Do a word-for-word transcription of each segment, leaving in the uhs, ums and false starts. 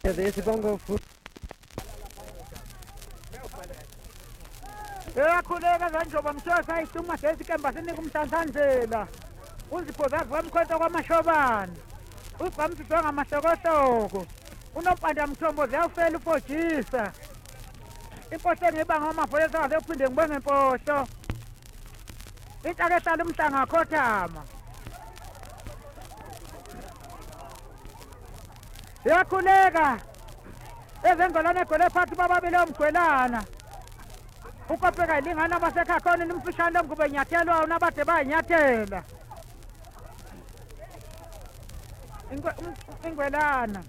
Sibongo futhi. Eyakhuleka zanjoba mshosa ayiduma sesikemba sinika umhlanhlandlela. Uziphozazi wamkhonto kwamashobana. Ubhamsiswe ngamahlokotoko. Unompanda mthombo ziyawufela ufojisa. Impohlo engibanga amaphoyisa kaze uphinde ngibonge impohlo. Intake ehlala umhlanga khothama. Yakhuleka. Ezengolane egole phansi bababili omgwelana. Ukopeka ilingana basekhaya khona nimfishane ngube nyathelwa unabade bayinyathela. Ingwelana.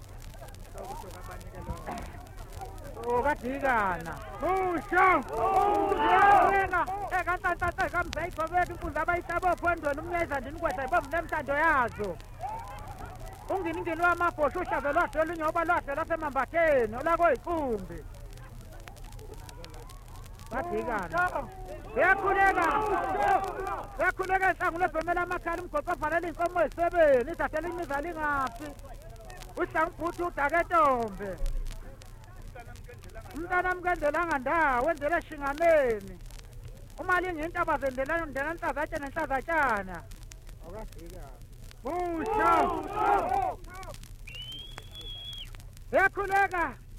Oh kadikana. Usho. Yena ekantantathe kamzayibobeka impunzi abayisabo phondweni umnyeza ndinikwetha ibomnemthando yazo. Ungini ngini wamabhosho uhlazo lwakhe olunyoba lwakhe lasemambatheni olakoyikumbi. Badikana. Yakhuleka. Yakhuleka enhlangu lebhemela amakhala umgoqo ovalela inkomo esebeni izathela imizali ngaphi. Uhlangubhuti udaketombe. Umntana mkendelanga ndawo wenzela shinganeni. Umali ngintaba zendela ndela ntazatshana ntazatshana. Awukadikana. Busho. Yakhuleka.